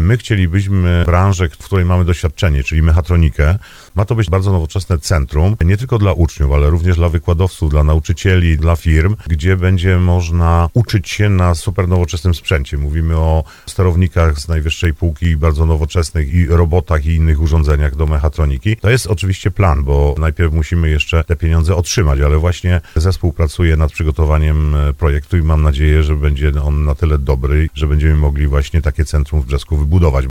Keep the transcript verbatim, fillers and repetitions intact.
My chcielibyśmy branżę, w której mamy doświadczenie, czyli mechatronikę. Ma to być bardzo nowoczesne centrum, nie tylko dla uczniów, ale również dla wykładowców, dla nauczycieli, dla firm, gdzie będzie można uczyć się na super nowoczesnym sprzęcie. Mówimy o sterownikach z najwyższej półki, bardzo nowoczesnych i robotach i innych urządzeniach do mechatroniki. To jest oczywiście plan, bo najpierw musimy jeszcze te pieniądze otrzymać, ale właśnie zespół pracuje nad przygotowaniem projektu i mam nadzieję, że będzie on na tyle dobry, że będziemy mogli właśnie takie centrum w Brzesku wybudować.